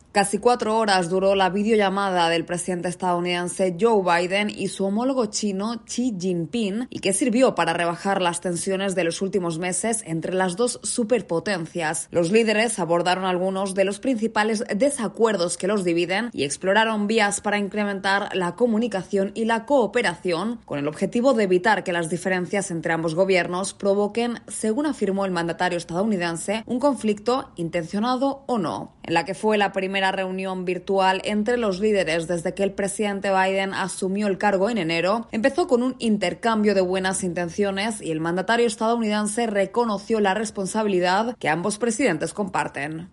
Casi 4 horas duró la videollamada del presidente estadounidense Joe Biden y su homólogo chino Xi Jinping, y que sirvió para rebajar las tensiones de los últimos meses entre las dos superpotencias. Los líderes abordaron algunos de los principales desacuerdos que los dividen y exploraron vías para incrementar la comunicación y la cooperación, con el objetivo de evitar que las diferencias entre ambos gobiernos provoquen, según afirmó el mandatario estadounidense, un conflicto intencionado o no. En la que fue la primera reunión virtual entre los líderes desde que el presidente Biden asumió el cargo en enero, empezó con un intercambio de buenas intenciones y el mandatario estadounidense reconoció la responsabilidad que ambos presidentes comparten.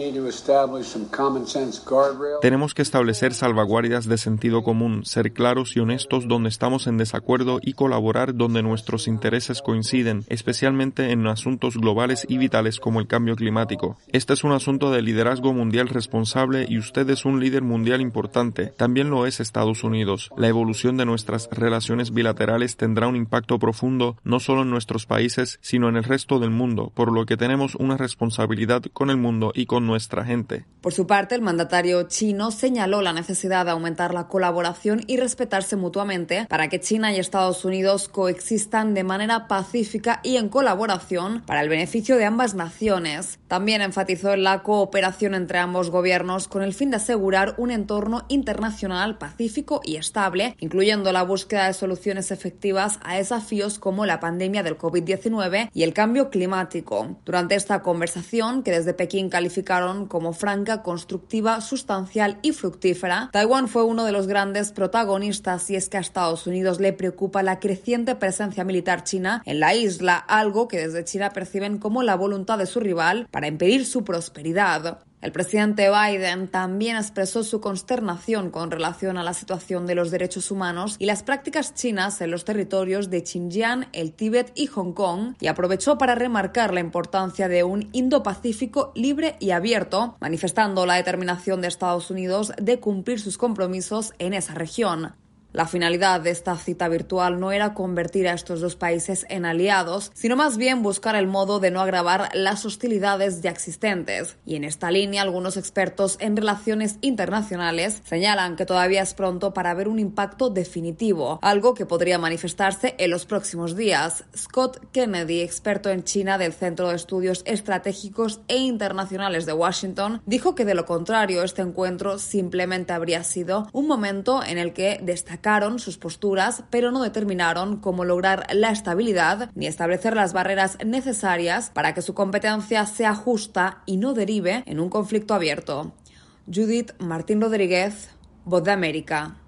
Tenemos que establecer salvaguardias de sentido común, ser claros y honestos donde estamos en desacuerdo y colaborar donde nuestros intereses coinciden, especialmente en asuntos globales y vitales como el cambio climático. Este es un asunto de liderazgo mundial responsable y usted es un líder mundial importante. También lo es Estados Unidos. La evolución de nuestras relaciones bilaterales tendrá un impacto profundo no solo en nuestros países, sino en el resto del mundo, por lo que tenemos una responsabilidad con el mundo y con nuestra gente. Por su parte, el mandatario chino señaló la necesidad de aumentar la colaboración y respetarse mutuamente para que China y Estados Unidos coexistan de manera pacífica y en colaboración para el beneficio de ambas naciones. También enfatizó en la cooperación entre ambos gobiernos con el fin de asegurar un entorno internacional pacífico y estable, incluyendo la búsqueda de soluciones efectivas a desafíos como la pandemia del COVID-19 y el cambio climático. Durante esta conversación, que desde Pekín calificaron como franca, constructiva, sustancial y fructífera, Taiwán fue uno de los grandes protagonistas, y es que a Estados Unidos le preocupa la creciente presencia militar china en la isla, algo que desde China perciben como la voluntad de su rival para impedir su prosperidad. El presidente Biden también expresó su consternación con relación a la situación de los derechos humanos y las prácticas chinas en los territorios de Xinjiang, el Tíbet y Hong Kong, y aprovechó para remarcar la importancia de un Indo-Pacífico libre y abierto, manifestando la determinación de Estados Unidos de cumplir sus compromisos en esa región. La finalidad de esta cita virtual no era convertir a estos dos países en aliados, sino más bien buscar el modo de no agravar las hostilidades ya existentes. Y en esta línea, algunos expertos en relaciones internacionales señalan que todavía es pronto para ver un impacto definitivo, algo que podría manifestarse en los próximos días. Scott Kennedy, experto en China del Centro de Estudios Estratégicos e Internacionales de Washington, dijo que de lo contrario, este encuentro simplemente habría sido un momento en el que destacaron sus posturas, pero no determinaron cómo lograr la estabilidad ni establecer las barreras necesarias para que su competencia sea justa y no derive en un conflicto abierto. Judith Martín Rodríguez, Voz de América.